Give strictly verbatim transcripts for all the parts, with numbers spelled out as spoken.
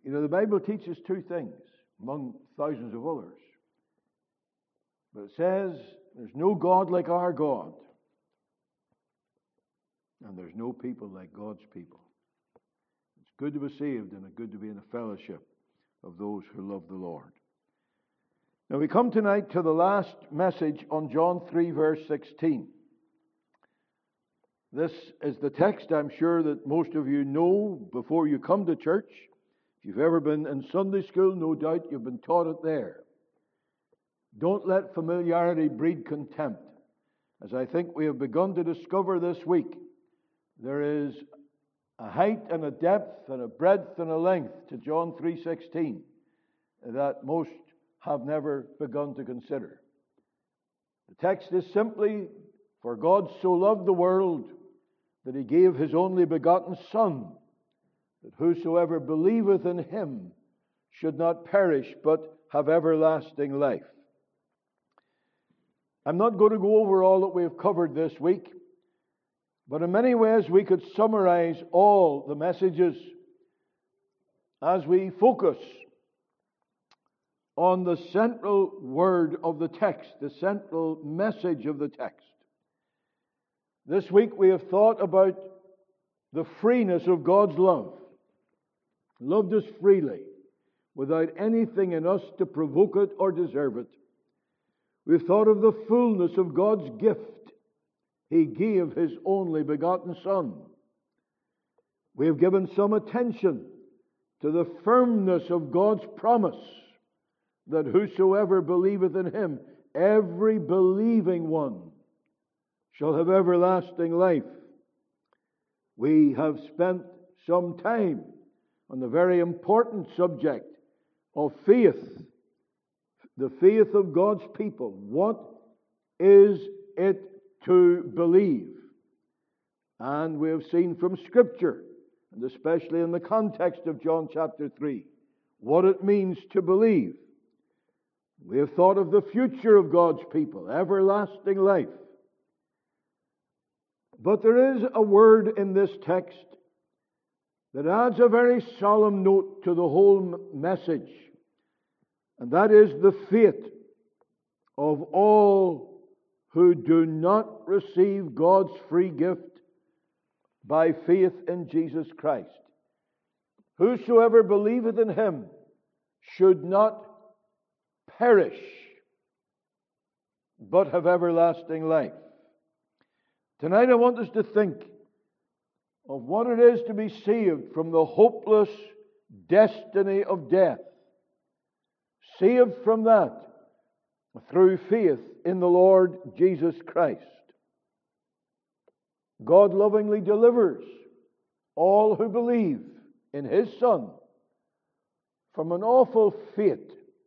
You know, the Bible teaches two things, among thousands of others. But it says, there's no God like our God. And there's no people like God's people. It's good to be saved, and it's good to be in a fellowship of those who love the Lord. Now we come tonight to the last message on John three, verse sixteen. This is the text I'm sure that most of you know before you come to church. If you've ever been in Sunday school, no doubt you've been taught it there. Don't let familiarity breed contempt. As I think we have begun to discover this week, there is a height and a depth and a breadth and a length to John three sixteen that most have never begun to consider. The text is simply, for God so loved the world that He gave His only begotten Son, that whosoever believeth in Him should not perish but have everlasting life. I'm not going to go over all that we've covered this week, but in many ways we could summarize all the messages as we focus on the central word of the text, the central message of the text. This week we have thought about the freeness of God's love. He loved us freely, without anything in us to provoke it or deserve it. We've thought of the fullness of God's gift. He gave His only begotten Son. We have given some attention to the firmness of God's promise that whosoever believeth in Him, every believing one, shall have everlasting life. We have spent some time on the very important subject of faith, the faith of God's people. What is it to believe? And we have seen from Scripture, and especially in the context of John chapter three, what it means to believe. We have thought of the future of God's people, everlasting life. But there is a word in this text that adds a very solemn note to the whole message, and that is the fate of all who do not receive God's free gift by faith in Jesus Christ. Whosoever believeth in Him should not perish, but have everlasting life. Tonight I want us to think of what it is to be saved from the hopeless destiny of death. Saved from that through faith in the Lord Jesus Christ. God lovingly delivers all who believe in His Son from an awful fate.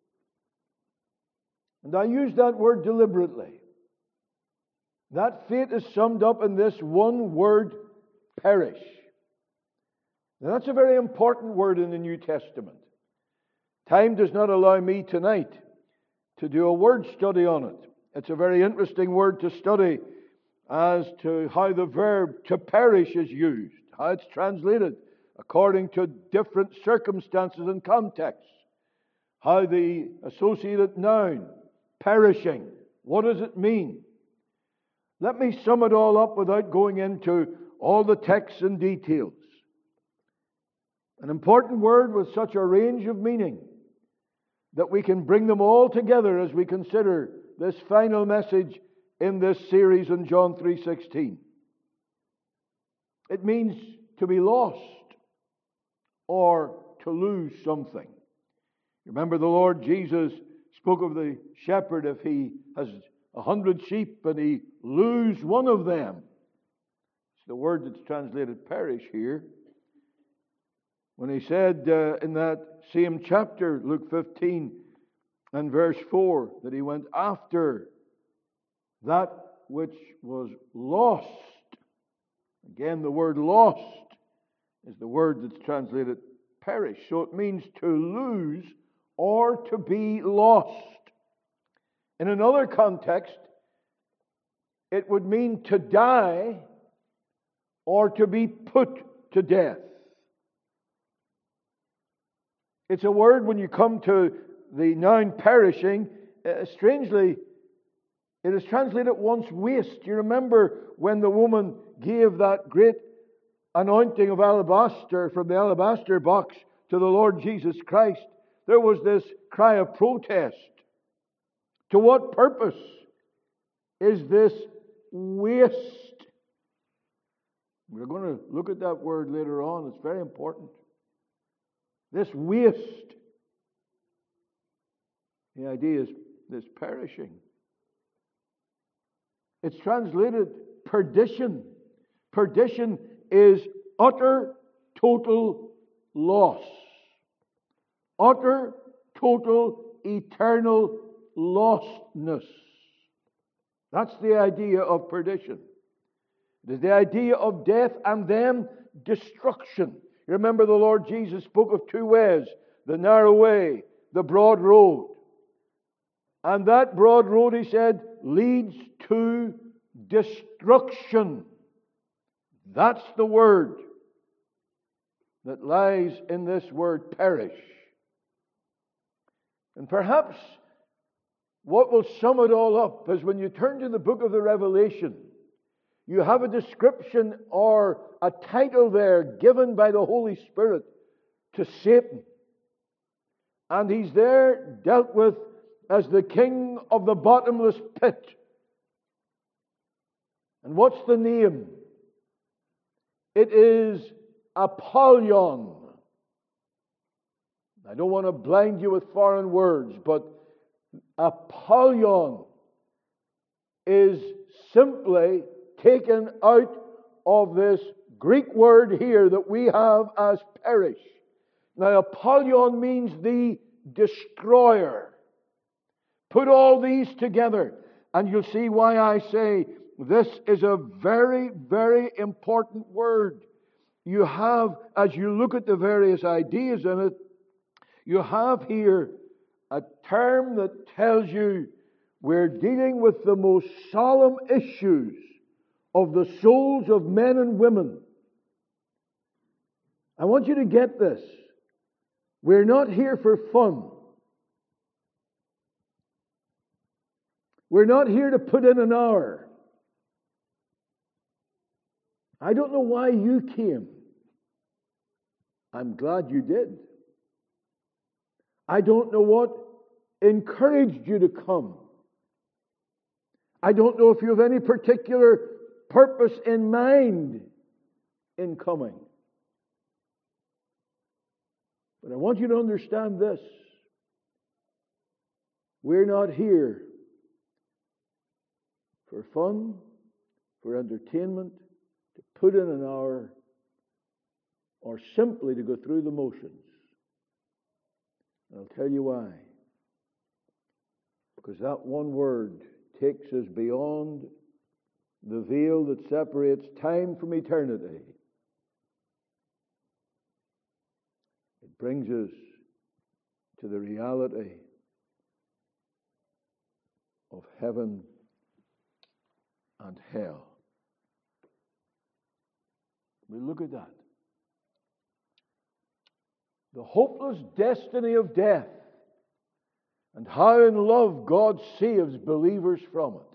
And I use that word deliberately. That fate is summed up in this one word, perish. Now that's a very important word in the New Testament. Time does not allow me tonight to do a word study on it. It's a very interesting word to study as to how the verb to perish is used, how it's translated according to different circumstances and contexts, how the associated noun, perishing, what does it mean? Let me sum it all up without going into all the texts and details. An important word with such a range of meaning that we can bring them all together as we consider this final message in this series on John three sixteen. It means to be lost or to lose something. Remember, the Lord Jesus spoke of the shepherd if he has a hundred sheep and he lose one of them. It's the word that's translated perish here. When he said uh, in that same chapter, Luke fifteen and verse four, that he went after that which was lost. Again, the word lost is the word that's translated perish. So it means to lose or to be lost. In another context, it would mean to die or to be put to death. It's a word, when you come to the noun perishing, uh, strangely, it is translated once waste. You remember when the woman gave that great anointing of alabaster from the alabaster box to the Lord Jesus Christ, there was this cry of protest. To what purpose is this waste? We're going to look at that word later on. It's very important. This waste. The idea is this perishing. It's translated perdition. Perdition is utter, total loss. Utter, total, eternal lostness. That's the idea of perdition. It is the idea of death and then destruction. You remember the Lord Jesus spoke of two ways, the narrow way, the broad road. And that broad road, he said, leads to destruction. That's the word that lies in this word perish. And perhaps what will sum it all up is when you turn to the book of the Revelation, you have a description or a title there given by the Holy Spirit to Satan. And he's there dealt with as the king of the bottomless pit. And what's the name? It is Apollyon. I don't want to blind you with foreign words, but Apollyon is simply taken out of this Greek word here that we have as perish. Now, Apollyon means the destroyer. Put all these together, and you'll see why I say this is a very, very important word. You have, as you look at the various ideas in it, you have here a term that tells you we're dealing with the most solemn issues of the souls of men and women. I want you to get this. We're not here for fun. We're not here to put in an hour. I don't know why you came. I'm glad you did. I don't know what encouraged you to come. I don't know if you have any particular purpose in mind in coming. But I want you to understand this. We're not here for fun, for entertainment, to put in an hour, or simply to go through the motions. And I'll tell you why. Because that one word takes us beyond the veil that separates time from eternity. It brings us to the reality of heaven and hell. We look at that. The hopeless destiny of death and how in love God saves believers from it.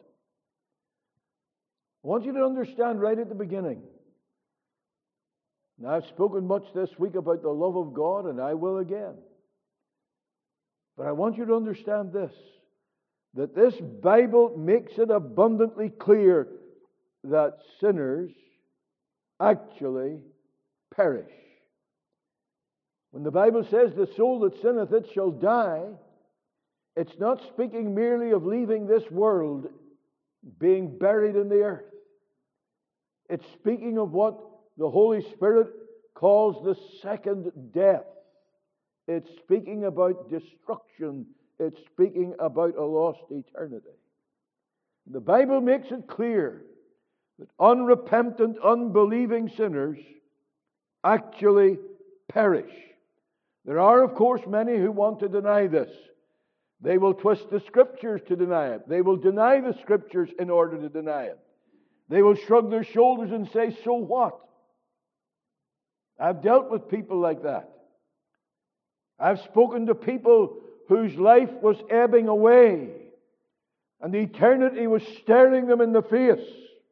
I want you to understand right at the beginning. Now, I've spoken much this week about the love of God, and I will again. But I want you to understand this, that this Bible makes it abundantly clear that sinners actually perish. When the Bible says the soul that sinneth it shall die, it's not speaking merely of leaving this world, being buried in the earth. It's speaking of what the Holy Spirit calls the second death. It's speaking about destruction. It's speaking about a lost eternity. The Bible makes it clear that unrepentant, unbelieving sinners actually perish. There are, of course, many who want to deny this. They will twist the Scriptures to deny it. They will deny the Scriptures in order to deny it. They will shrug their shoulders and say, so what? I've dealt with people like that. I've spoken to people whose life was ebbing away, and eternity was staring them in the face,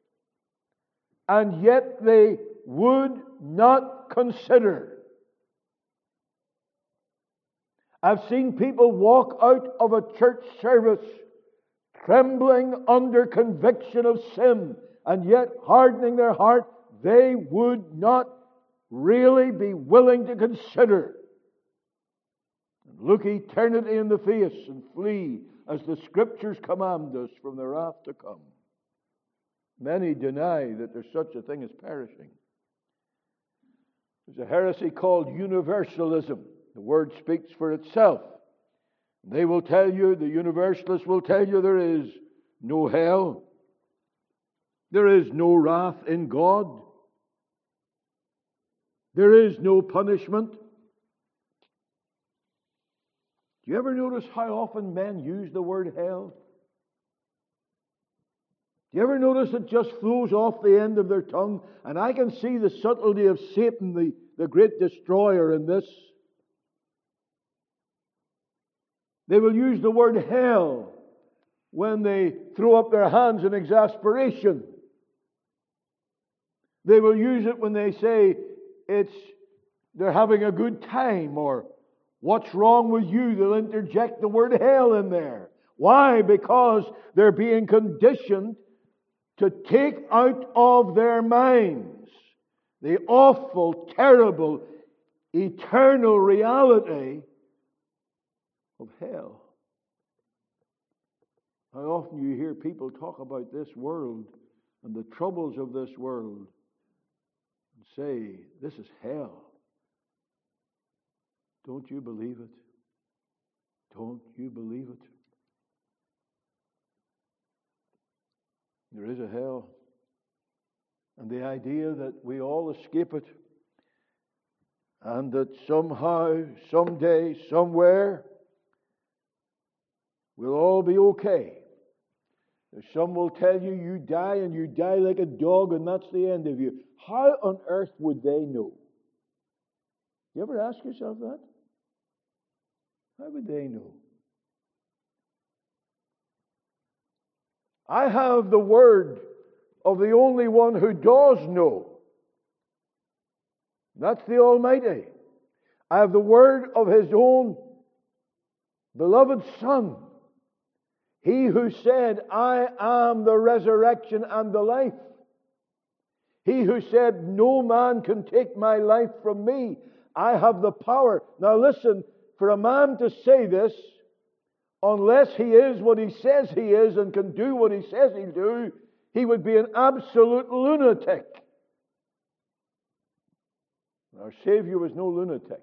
and yet they would not consider. I've seen people walk out of a church service trembling under conviction of sin, and yet hardening their heart. They would not really be willing to consider and look eternity in the face and flee, as the Scriptures command us, from the wrath to come. Many deny that there's such a thing as perishing. There's a heresy called universalism. The word speaks for itself. They will tell you, the universalists will tell you, there is no hell. There is no wrath in God. There is no punishment. Do you ever notice how often men use the word hell? Do you ever notice it just flows off the end of their tongue? And I can see the subtlety of Satan, the, the great destroyer, in this. They will use the word hell when they throw up their hands in exasperation. They will use it when they say it's they're having a good time, or what's wrong with you? They'll interject the word hell in there. Why? Because they're being conditioned to take out of their minds the awful, terrible, eternal reality of hell. How often you hear people talk about this world and the troubles of this world and say, this is hell. Don't you believe it? Don't you believe it? There is a hell. And the idea that we all escape it, and that somehow, someday, somewhere, we'll all be okay. Some will tell you, you die and you die like a dog, and that's the end of you. How on earth would they know? You ever ask yourself that? How would they know? I have the word of the only one who does know. That's the Almighty. I have the word of His own beloved Son. He who said, I am the resurrection and the life. He who said, no man can take my life from me. I have the power. Now listen, for a man to say this, unless he is what he says he is and can do what he says he'll do, he would be an absolute lunatic. Our Savior was no lunatic.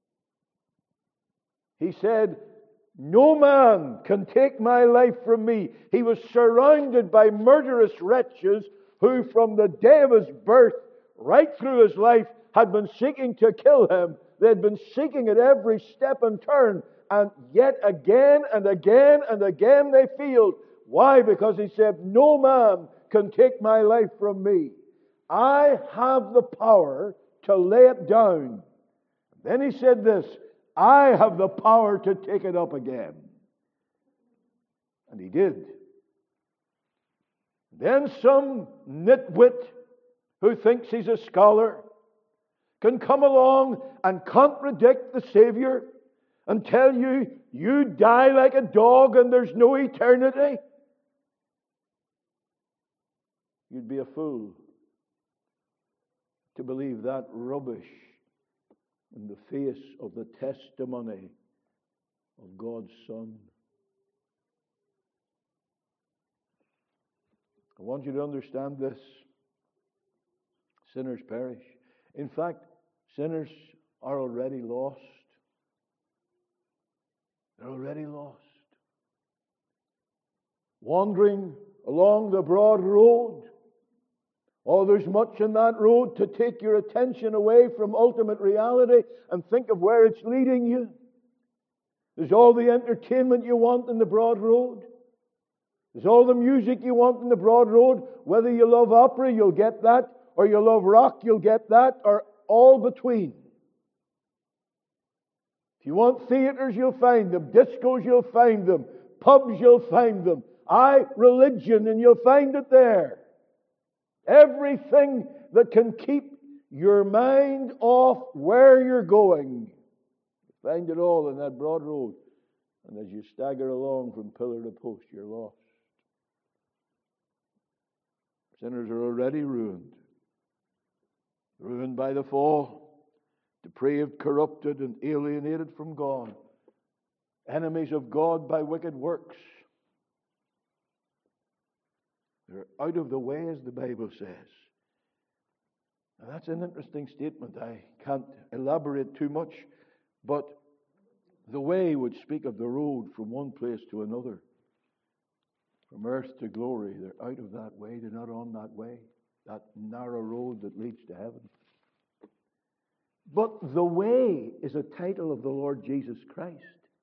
He said, no man can take my life from me. He was surrounded by murderous wretches who from the day of His birth, right through His life, had been seeking to kill Him. They had been seeking at every step and turn. And yet again and again and again they failed. Why? Because He said, no man can take my life from me. I have the power to lay it down. Then He said this, I have the power to take it up again. And He did. Then some nitwit who thinks he's a scholar can come along and contradict the Savior and tell you, you die like a dog and there's no eternity. You'd be a fool to believe that rubbish in the face of the testimony of God's Son. I want you to understand this. Sinners perish. In fact, sinners are already lost. They're already lost. Wandering along the broad road. Oh, there's much in that road to take your attention away from ultimate reality and think of where it's leading you. There's all the entertainment you want in the broad road. There's all the music you want in the broad road. Whether you love opera, you'll get that. Or you love rock, you'll get that. Or all between. If you want theaters, you'll find them. Discos, you'll find them. Pubs, you'll find them. Aye, religion, and you'll find it there. Everything that can keep your mind off where you're going. You find it all in that broad road. And as you stagger along from pillar to post, you're lost. Sinners are already ruined. Ruined by the fall. Depraved, corrupted, and alienated from God. Enemies of God by wicked works. They're out of the way, as the Bible says. Now, that's an interesting statement. I can't elaborate too much, but the way would speak of the road from one place to another. From earth to glory. They're out of that way. They're not on that way. That narrow road that leads to heaven. But the way is a title of the Lord Jesus Christ.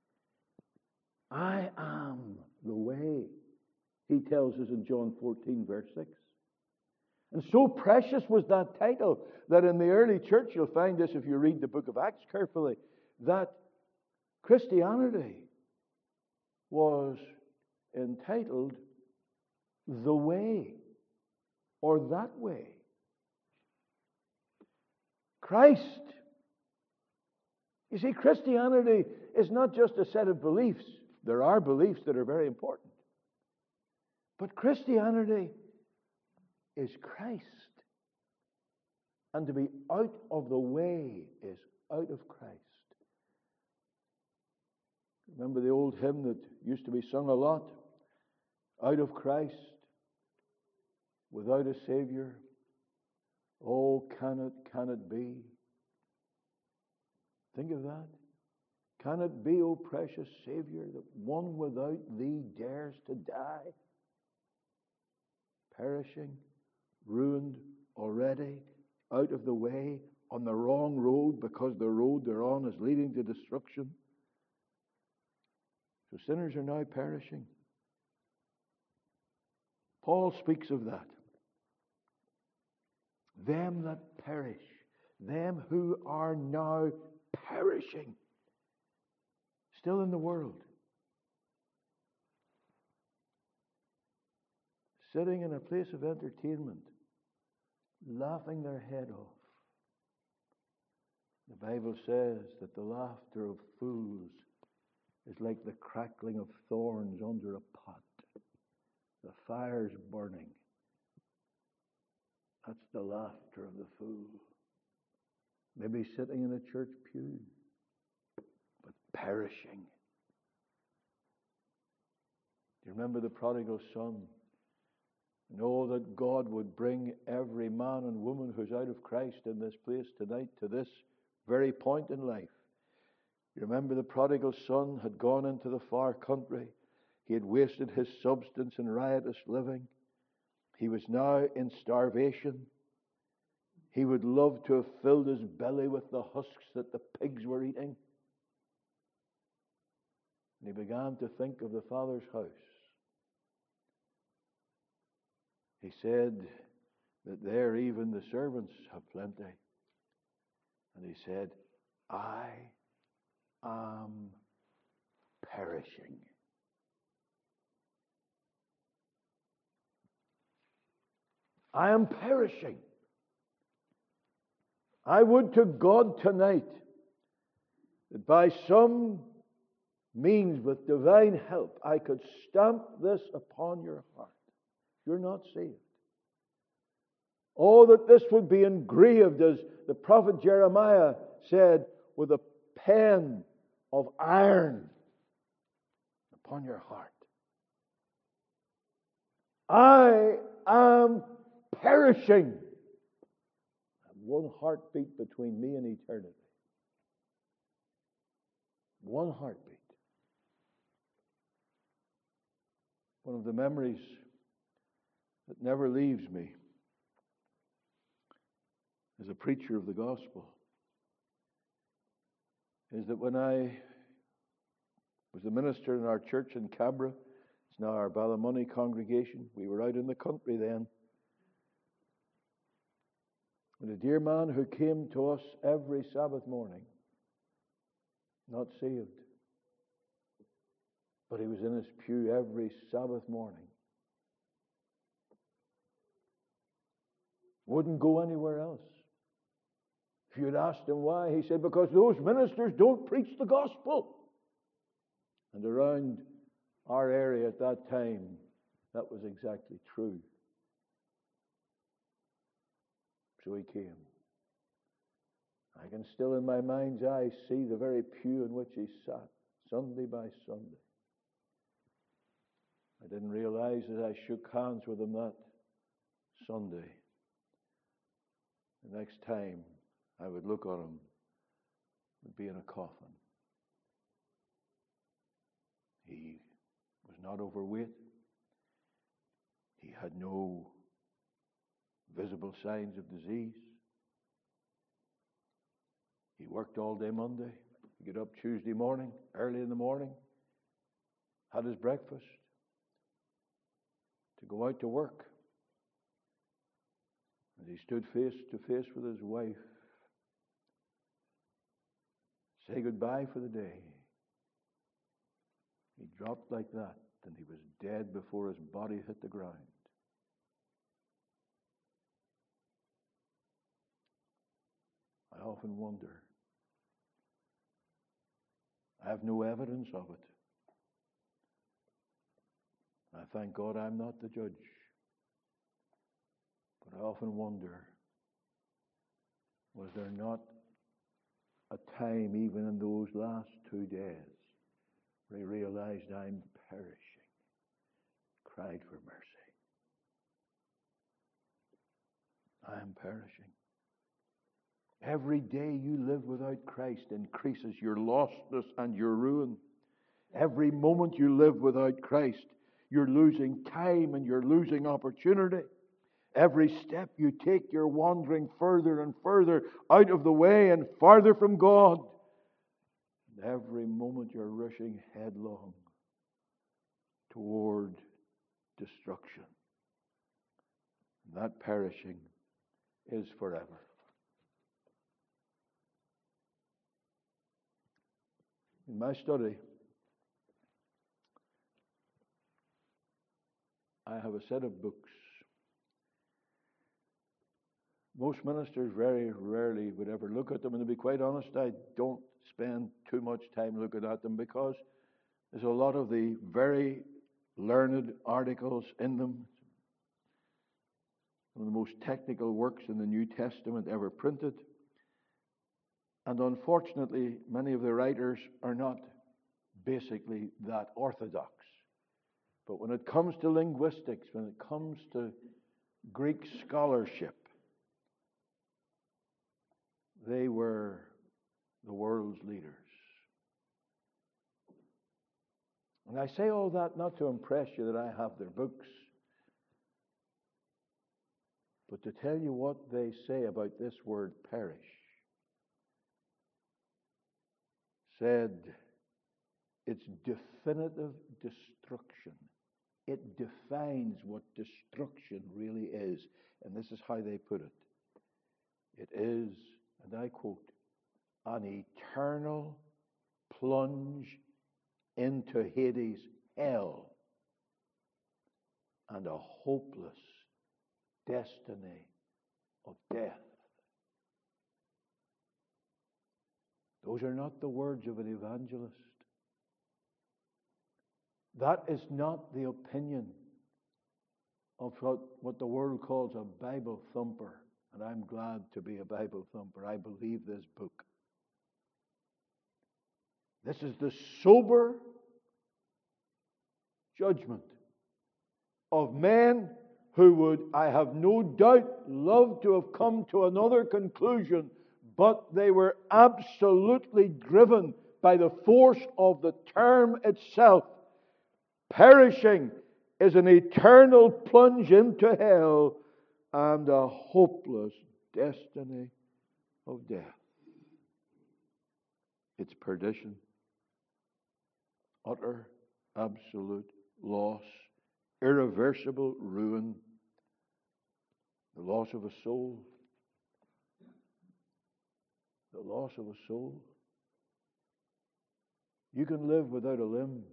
I am the way, he tells us in John fourteen, verse six. And so precious was that title that in the early church, you'll find this if you read the book of Acts carefully, that Christianity was entitled the way, or that way. Christ. You see, Christianity is not just a set of beliefs. There are beliefs that are very important. But Christianity is Christ. And to be out of the way is out of Christ. Remember the old hymn that used to be sung a lot? Out of Christ, without a Savior, oh, can it, can it be? Think of that. Can it be, O precious Savior, that one without Thee dares to die? Perishing, ruined already, out of the way, on the wrong road because the road they're on is leading to destruction. So sinners are now perishing. Paul speaks of that. Them that perish, them who are now perishing, still in the world, sitting in a place of entertainment, laughing their head off. The Bible says that the laughter of fools is like the crackling of thorns under a pot. The fire's burning. That's the laughter of the fool. Maybe sitting in a church pew, but perishing. Do you remember the prodigal son? Know that God would bring every man and woman who's out of Christ in this place tonight to this very point in life. You remember the prodigal son had gone into the far country. He had wasted his substance in riotous living. He was now in starvation. He would love to have filled his belly with the husks that the pigs were eating. And he began to think of the Father's house. He said that there even the servants have plenty. And he said, I am perishing. I am perishing. I would to God tonight that by some means with divine help I could stamp this upon your heart. You're not saved. Oh, that this would be engraved, as the prophet Jeremiah said, with a pen of iron upon your heart. I am perishing. One heartbeat between me and eternity. One heartbeat. One of the memories that never leaves me as a preacher of the gospel is that when I was a minister in our church in Cabra, it's now our Ballymoney congregation, we were out in the country then, and a dear man who came to us every Sabbath morning not saved. But he was in his pew every Sabbath morning. Wouldn't go anywhere else. If you'd asked him why, he said, because those ministers don't preach the gospel. And around our area at that time, that was exactly true. So he came. I can still in my mind's eye see the very pew in which he sat, Sunday by Sunday. I didn't realize as I shook hands with him that Sunday, the next time I would look on him, would be in a coffin. He was not overweight. He had no visible signs of disease. He worked all day Monday. He'd get up Tuesday morning, early in the morning, had his breakfast, to go out to work. As he stood face to face with his wife, say goodbye for the day, he dropped like that, and he was dead before his body hit the ground. I often wonder. I have no evidence of it. I thank God I'm not the judge. But I often wonder, was there not a time, even in those last two days, where he realized I'm perishing, cried for mercy. I am perishing. Every day you live without Christ increases your lostness and your ruin. Every moment you live without Christ, you're losing time and you're losing opportunity. Every step you take, you're wandering further and further out of the way and farther from God. And every moment you're rushing headlong toward destruction. And that perishing is forever. In my study, I have a set of books. Most ministers very rarely would ever look at them, and to be quite honest, I don't spend too much time looking at them because there's a lot of the very learned articles in them. One of the most technical works in the New Testament ever printed. And unfortunately, many of the writers are not basically that orthodox. But when it comes to linguistics, when it comes to Greek scholarship, they were the world's leaders. And I say all that not to impress you that I have their books, but to tell you what they say about this word perish. Said it's definitive destruction. It defines what destruction really is. And this is how they put it. It is, and I quote, an eternal plunge into Hades, hell, and a hopeless destiny of death. Those are not the words of an evangelist. That is not the opinion of what, what the world calls a Bible thumper. And I'm glad to be a Bible thumper. I believe this book. This is the sober judgment of men who would, I have no doubt, love to have come to another conclusion, but they were absolutely driven by the force of the term itself. Perishing is an eternal plunge into hell and a hopeless destiny of death. It's perdition, utter, absolute loss, irreversible ruin, the loss of a soul. The loss of a soul. You can live without a limb.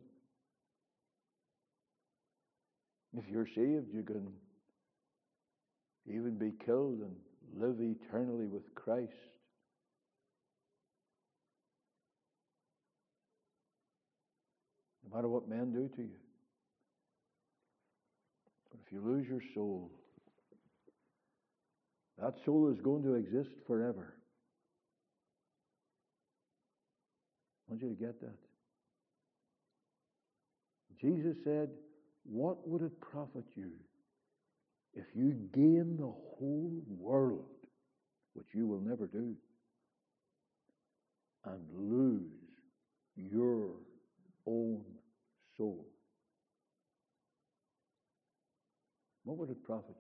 If you're saved, you can even be killed and live eternally with Christ. No matter what men do to you. But if you lose your soul, that soul is going to exist forever. I want you to get that. Jesus said, what would it profit you if you gain the whole world, which you will never do, and lose your own soul? What would it profit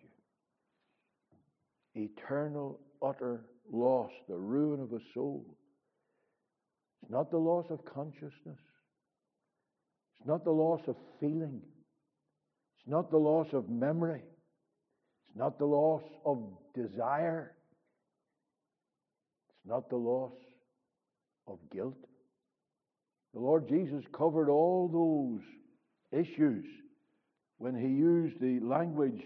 you? Eternal, utter loss, the ruin of a soul. It's not the loss of consciousness. It's not the loss of feeling. It's not the loss of memory. It's not the loss of desire. It's not the loss of guilt. The Lord Jesus covered all those issues when he used the language.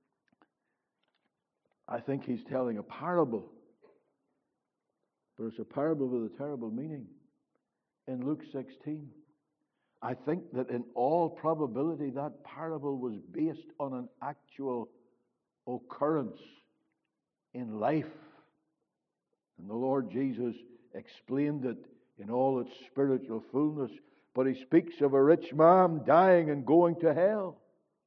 I think he's telling a parable, but it's a parable with a terrible meaning in Luke sixteen. I think that in all probability that parable was based on an actual occurrence in life. And the Lord Jesus explained it in all its spiritual fullness. But he speaks of a rich man dying and going to hell.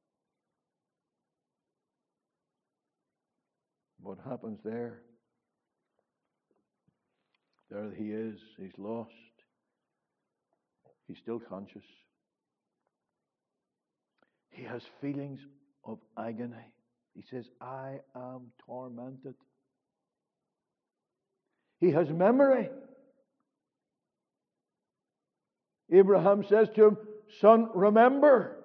What happens there? There he is. He's lost. He's still conscious. He has feelings of agony. He says, I am tormented. He has memory. Abraham says to him, son, remember.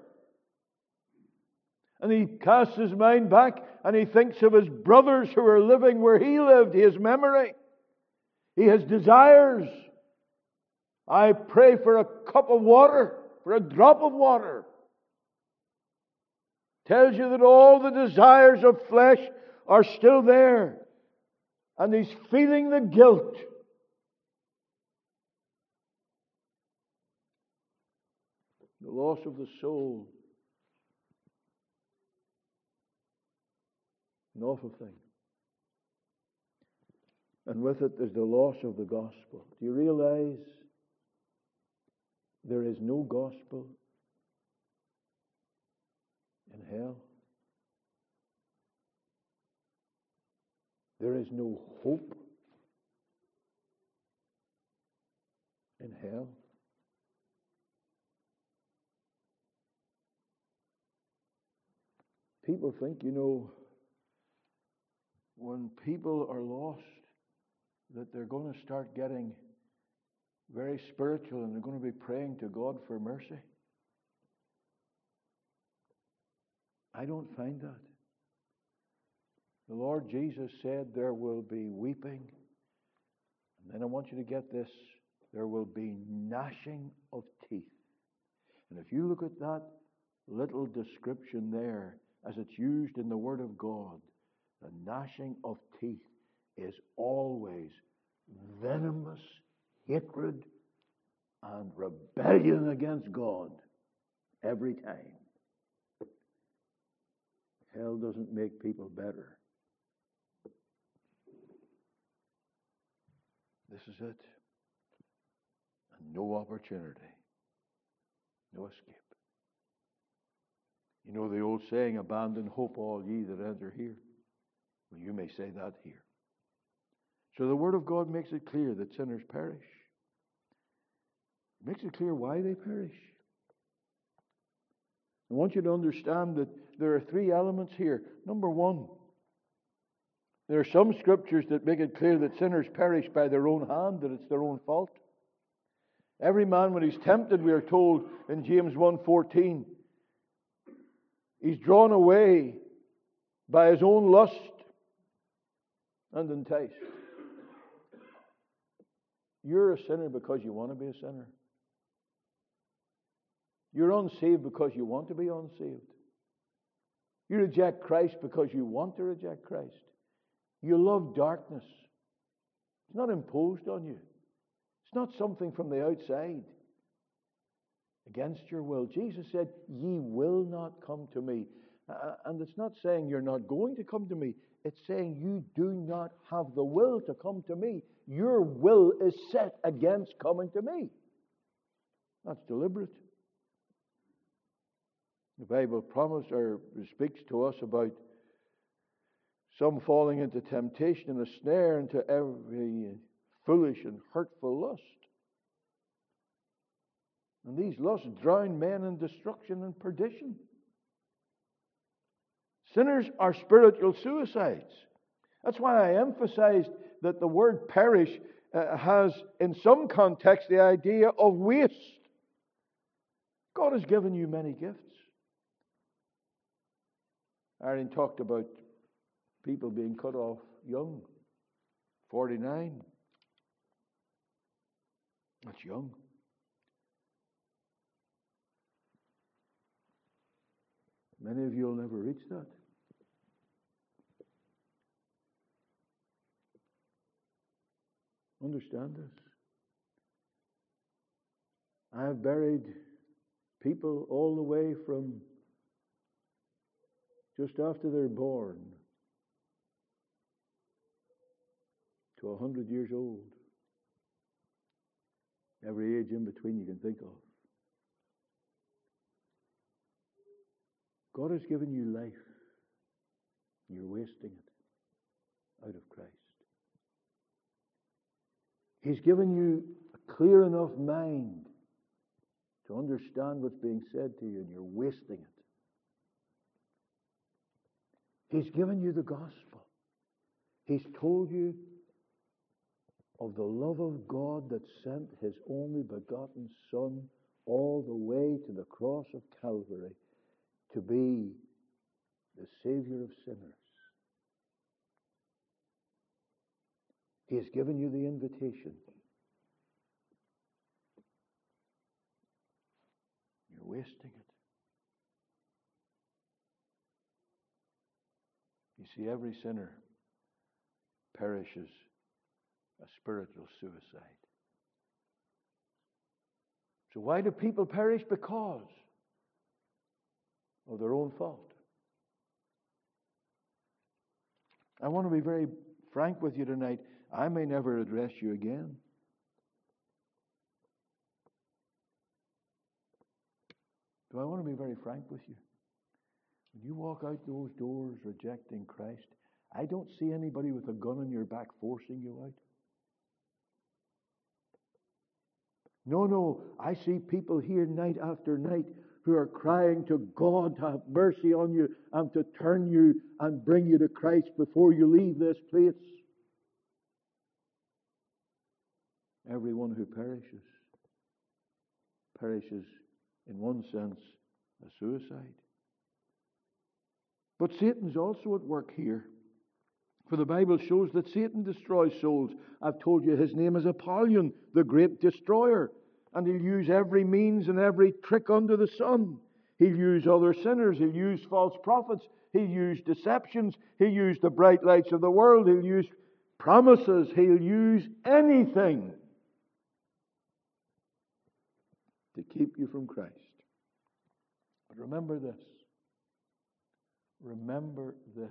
And he casts his mind back and he thinks of his brothers who are living where he lived. He has memory. He has desires. I pray for a cup of water, for a drop of water. Tells you that all the desires of flesh are still there. And he's feeling the guilt. The loss of the soul. An awful thing. And with it there's the loss of the gospel. Do you realize there is no gospel in hell? There is no hope in hell. People think, you know, when people are lost, that they're going to start getting very spiritual and they're going to be praying to God for mercy. I don't find that. The Lord Jesus said there will be weeping. And then I want you to get this. There will be gnashing of teeth. And if you look at that little description there, as it's used in the Word of God, the gnashing of teeth is always venomous hatred and rebellion against God every time. Hell doesn't make people better. This is it. And no opportunity. No escape. You know the old saying, abandon hope all ye that enter here. Well, you may say that here. So the Word of God makes it clear that sinners perish. It makes it clear why they perish. I want you to understand that there are three elements here. Number one, there are some scriptures that make it clear that sinners perish by their own hand, that it's their own fault. Every man, when he's tempted, we are told in James one fourteen, he's drawn away by his own lust and enticed. You're a sinner because you want to be a sinner. You're unsaved because you want to be unsaved. You reject Christ because you want to reject Christ. You love darkness. It's not imposed on you. It's not something from the outside against your will. Jesus said, ye will not come to me. Uh, and it's not saying you're not going to come to me. It's saying you do not have the will to come to me. Your will is set against coming to me. That's deliberate. The Bible promises or speaks to us about some falling into temptation and a snare, into every foolish and hurtful lust. And these lusts drown men in destruction and perdition. Sinners are spiritual suicides. That's why I emphasized that the word perish uh, has, in some context, the idea of waste. God has given you many gifts. Aaron talked about people being cut off young. forty-nine. That's young. Many of you will never reach that. Understand this. I have buried people all the way from just after they're born to a hundred years old. Every age in between you can think of. God has given you life. You're wasting it out of Christ. He's given you a clear enough mind to understand what's being said to you, and you're wasting it. He's given you the gospel. He's told you of the love of God that sent His only begotten Son all the way to the cross of Calvary to be the Savior of sinners. He has given you the invitation. You're wasting it. You see, every sinner perishes a spiritual suicide. So why do people perish? Because of their own fault. I want to be very frank with you tonight. I may never address you again. Do I want to be very frank with you? When you walk out those doors rejecting Christ, I don't see anybody with a gun on your back forcing you out. No, no, I see people here night after night who are crying to God to have mercy on you and to turn you and bring you to Christ before you leave this place. Everyone who perishes, perishes in one sense a suicide. But Satan's also at work here. For the Bible shows that Satan destroys souls. I've told you his name is Apollyon, the great destroyer. And he'll use every means and every trick under the sun. He'll use other sinners. He'll use false prophets. He'll use deceptions. He'll use the bright lights of the world. He'll use promises. He'll use anything to keep you from Christ. But remember this. Remember this.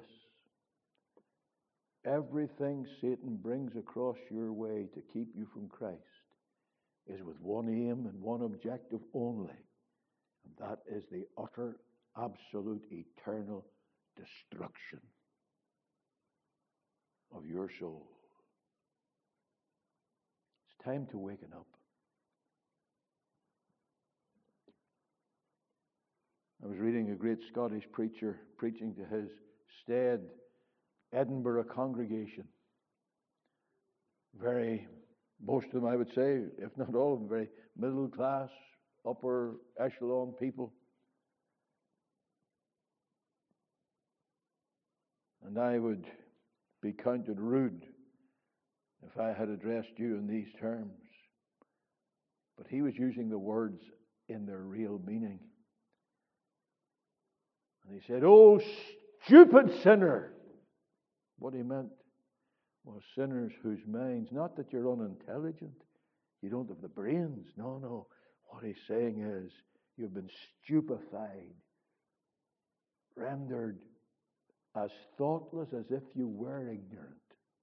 Everything Satan brings across your way to keep you from Christ is with one aim and one objective only. And that is the utter, absolute, eternal destruction of your soul. It's time to waken up. I was reading a great Scottish preacher preaching to his staid Edinburgh congregation. Very, most of them I would say, if not all of them, very middle class, upper echelon people. And I would be counted rude if I had addressed you in these terms. But he was using the words in their real meaning. And he said, "Oh, stupid sinner." What he meant was sinners whose minds, not that you're unintelligent, you don't have the brains. No, no. What he's saying is, you've been stupefied, rendered as thoughtless as if you were ignorant.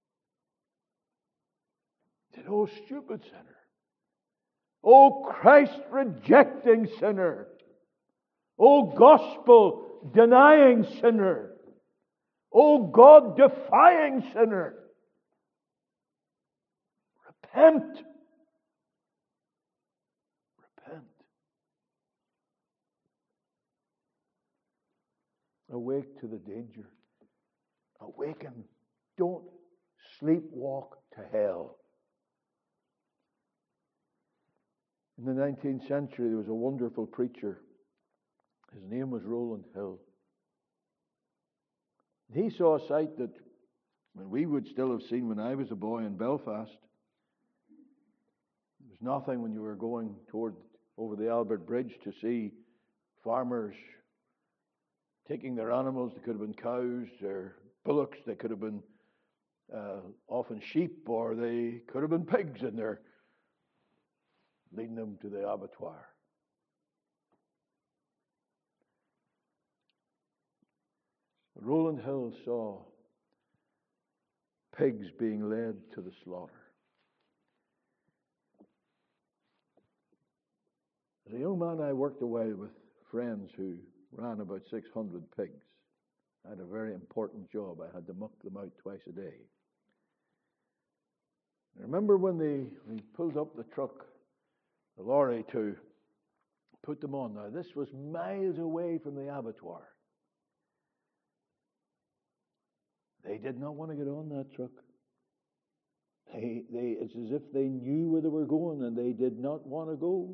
He said, "Oh, stupid sinner. Oh, Christ-rejecting sinner. Oh, gospel-denying sinner. Oh, God-defying sinner. Repent. Repent. Awake to the danger. Awaken. Don't sleepwalk to hell." In the nineteenth century, there was a wonderful preacher. His name was Rowland Hill. He saw a sight that we would still have seen when I was a boy in Belfast. There was nothing when you were going toward over the Albert Bridge to see farmers taking their animals. They could have been cows or bullocks. They could have been uh, often sheep, or they could have been pigs, and they're leading them to the abattoir. Rowland Hill saw pigs being led to the slaughter. As a young man, I worked away with friends who ran about six hundred pigs. I had a very important job. I had to muck them out twice a day. I remember when they we pulled up the truck, the lorry, to put them on. Now, this was miles away from the abattoir. They did not want to get on that truck. They, they, it's as if they knew where they were going, and they did not want to go.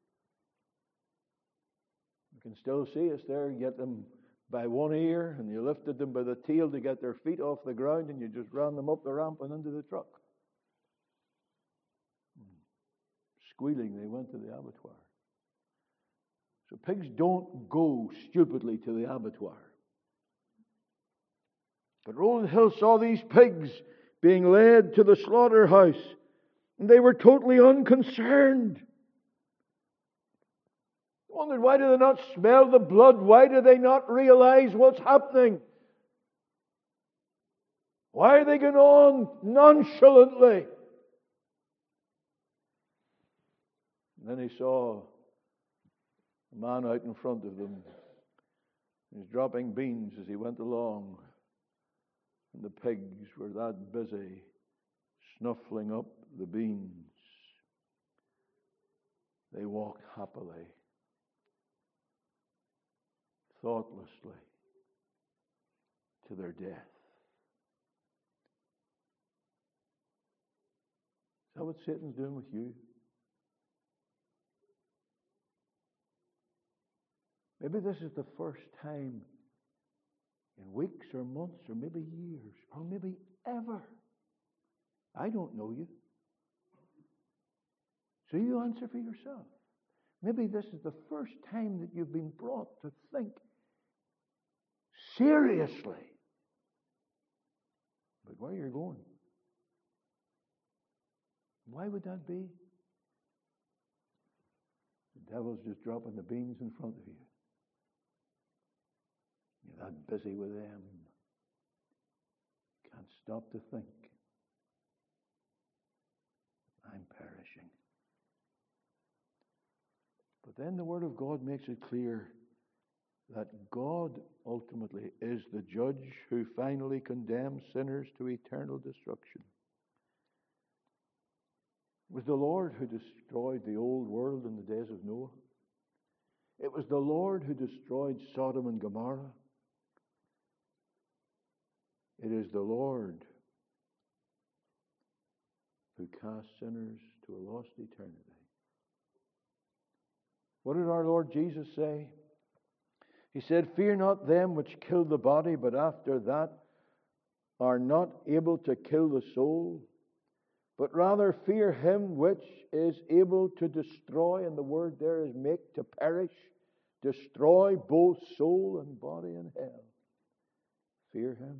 You can still see us there. You get them by one ear, and you lifted them by the tail to get their feet off the ground, and you just ran them up the ramp and into the truck. Squealing, they went to the abattoir. So pigs don't go stupidly to the abattoir. But Rowland Hill saw these pigs being led to the slaughterhouse, and they were totally unconcerned. He wondered, why do they not smell the blood? Why do they not realize what's happening? Why are they going on nonchalantly? And then he saw a man out in front of them. He was dropping beans as he went along. And the pigs were that busy snuffling up the beans. They walked happily, thoughtlessly, to their death. Is that what Satan's doing with you? Maybe this is the first time in weeks or months or maybe years or maybe ever. I don't know you. So you answer for yourself. Maybe this is the first time that you've been brought to think seriously about where you're going. Why would that be? The devil's just dropping the beans in front of you. You're that busy with them. Can't stop to think. I'm perishing. But then the Word of God makes it clear that God ultimately is the judge who finally condemns sinners to eternal destruction. It was the Lord who destroyed the old world in the days of Noah. It was the Lord who destroyed Sodom and Gomorrah. It is the Lord who casts sinners to a lost eternity. What did our Lord Jesus say? He said, "Fear not them which kill the body, but after that are not able to kill the soul, but rather fear him which is able to destroy, and the word there is make, to perish, destroy both soul and body in hell. Fear him.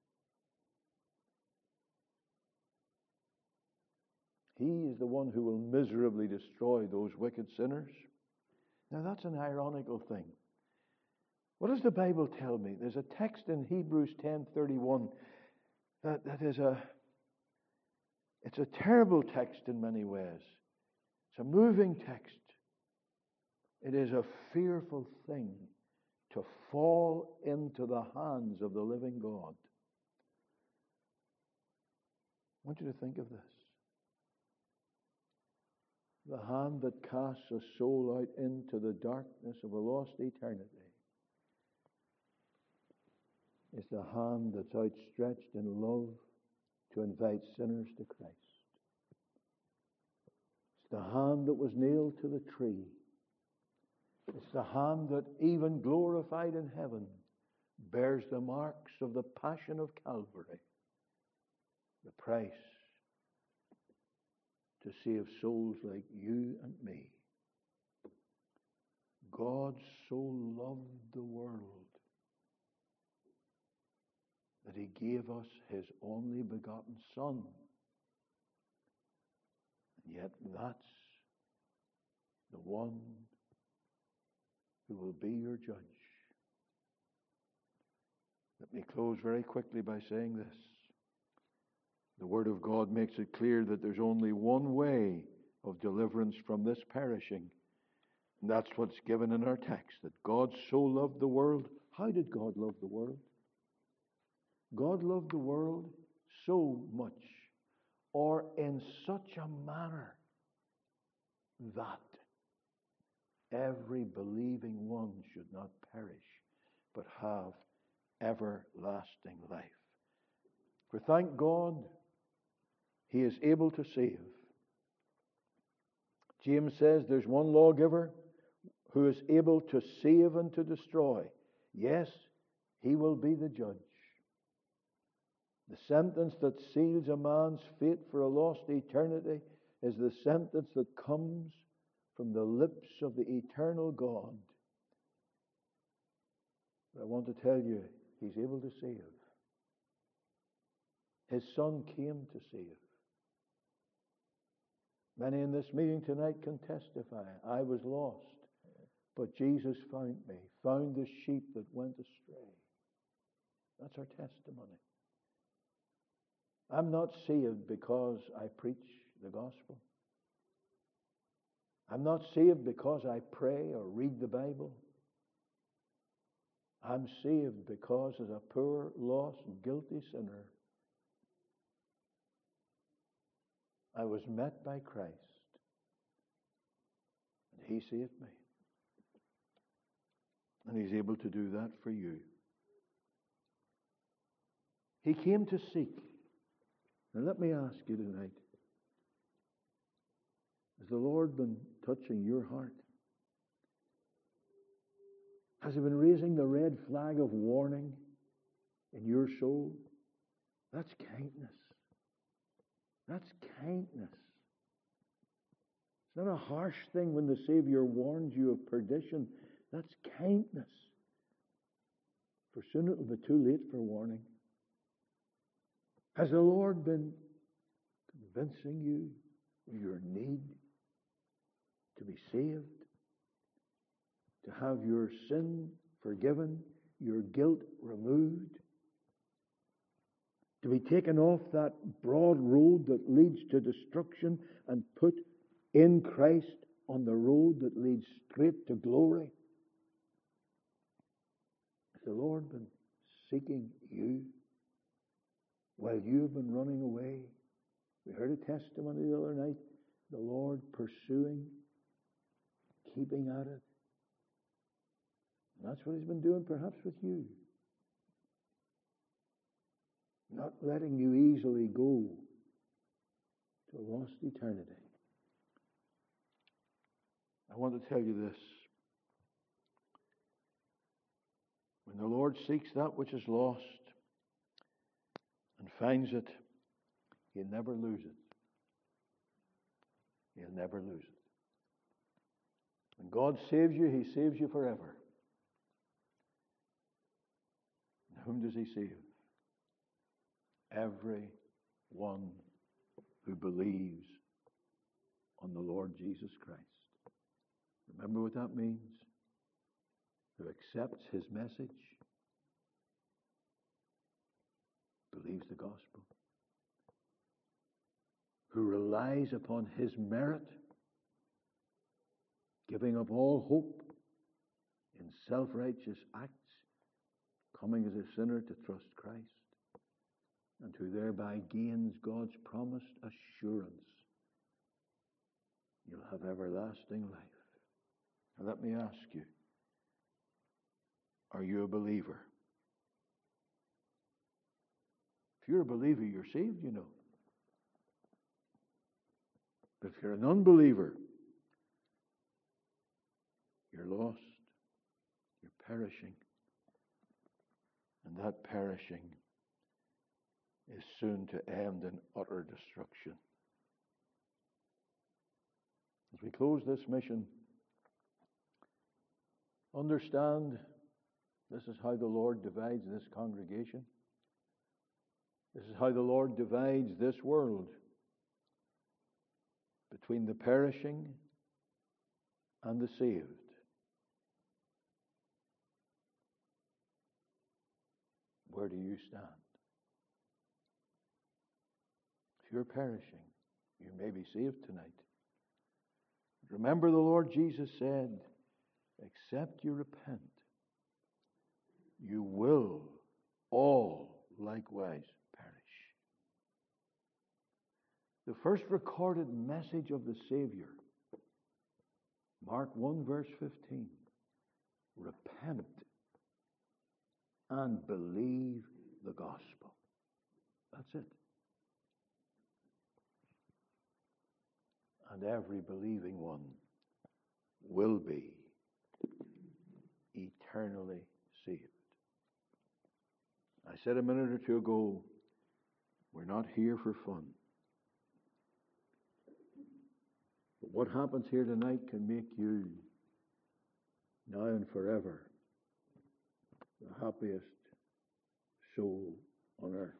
He is the one who will miserably destroy those wicked sinners. Now that's an ironical thing. What does the Bible tell me? There's a text in Hebrews ten thirty-one that, that is a it's a terrible text in many ways. It's a moving text. It is a fearful thing to fall into the hands of the living God. I want you to think of this. The hand that casts a soul out into the darkness of a lost eternity is the hand that's outstretched in love to invite sinners to Christ. It's the hand that was nailed to the tree. It's the hand that, even glorified in heaven, bears the marks of the passion of Calvary, the price to save souls like you and me. God so loved the world that he gave us his only begotten Son. And yet that's the one who will be your judge. Let me close very quickly by saying this. The Word of God makes it clear that there's only one way of deliverance from this perishing. And that's what's given in our text, that God so loved the world. How did God love the world? God loved the world so much, or in such a manner, that every believing one should not perish, but have everlasting life. For thank God, he is able to save. James says there's one lawgiver who is able to save and to destroy. Yes, he will be the judge. The sentence that seals a man's fate for a lost eternity is the sentence that comes from the lips of the eternal God. But I want to tell you, he's able to save. His Son came to save. Many in this meeting tonight can testify, I was lost, but Jesus found me, found the sheep that went astray. That's our testimony. I'm not saved because I preach the gospel. I'm not saved because I pray or read the Bible. I'm saved because, as a poor, lost, guilty sinner, I was met by Christ, and he saved me. And he's able to do that for you. He came to seek. Now let me ask you tonight, has the Lord been touching your heart? Has he been raising the red flag of warning in your soul? That's kindness. That's kindness. It's not a harsh thing when the Savior warns you of perdition. That's kindness. For soon it will be too late for warning. Has the Lord been convincing you of your need to be saved? To have your sin forgiven, your guilt removed? To be taken off that broad road that leads to destruction and put in Christ on the road that leads straight to glory? Has the Lord been seeking you while you have been running away? We heard a testimony the other night, the Lord pursuing, keeping at it. And that's what he's been doing perhaps with you. Not letting you easily go to a lost eternity. I want to tell you this. When the Lord seeks that which is lost and finds it, he'll never lose it. He'll never lose it. When God saves you, He saves you forever. And whom does He save? Every one who believes on the Lord Jesus Christ. Remember what that means? Who accepts His message, believes the gospel, who relies upon His merit, giving up all hope in self-righteous acts, coming as a sinner to trust Christ, and who thereby gains God's promised assurance. You'll have everlasting life. Now let me ask you, are you a believer? If you're a believer, you're saved, you know. But if you're an unbeliever, you're lost, you're perishing. And that perishing is soon to end in utter destruction. As we close this mission, understand this is how the Lord divides this congregation. This is how the Lord divides this world between the perishing and the saved. Where do you stand? If you're perishing, you may be saved tonight. Remember, the Lord Jesus said, except you repent, you will all likewise perish. The first recorded message of the Savior, Mark one verse fifteen, repent and believe the gospel. That's it. And every believing one will be eternally saved. I said a minute or two ago, we're not here for fun. But what happens here tonight can make you, now and forever, the happiest soul on earth.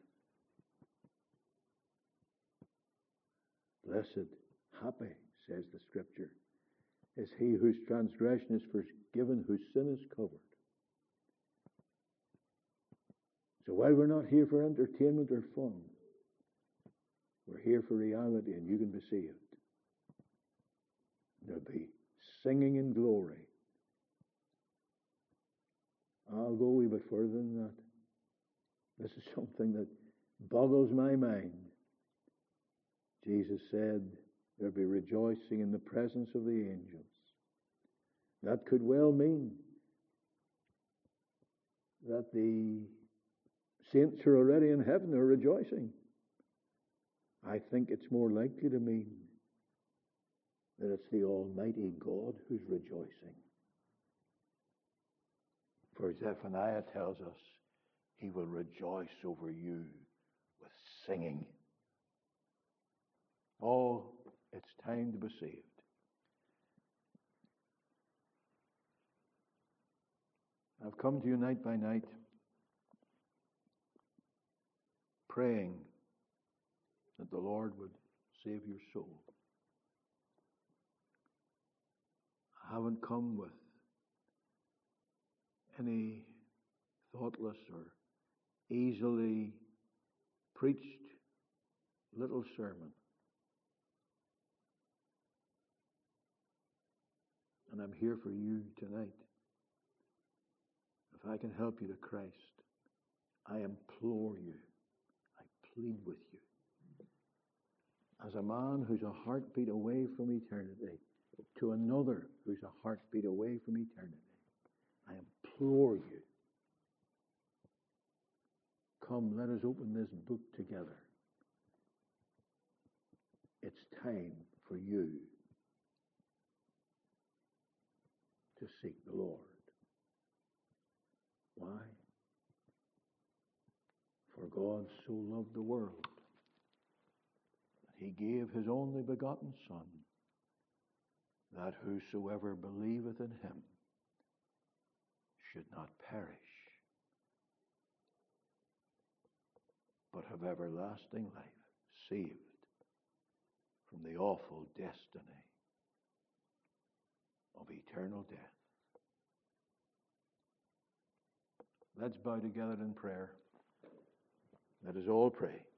Blessed, happy, says the Scripture, is he whose transgression is forgiven, whose sin is covered. So while we're not here for entertainment or fun, we're here for reality, and you can be saved. There'll be singing in glory. I'll go a wee bit further than that. This is something that boggles my mind. Jesus said there'll be rejoicing in the presence of the angels. That could well mean that the saints are already in heaven, are rejoicing. I think it's more likely to mean that it's the Almighty God who's rejoicing. For Zephaniah tells us he will rejoice over you with singing. Oh, it's time to be saved. I've come to you night by night praying that the Lord would save your soul. I haven't come with any thoughtless or easily preached little sermon. And I'm here for you tonight. If I can help you to Christ, I implore you, I plead with you, as a man who's a heartbeat away from eternity, to another who's a heartbeat away from eternity, I implore you, come, let us open this book together. It's time for you to seek the Lord. Why? For God so loved the world that he gave his only begotten Son, that whosoever believeth in him should not perish, but have everlasting life, saved from the awful destiny of eternal death. Let's bow together in prayer. Let us all pray.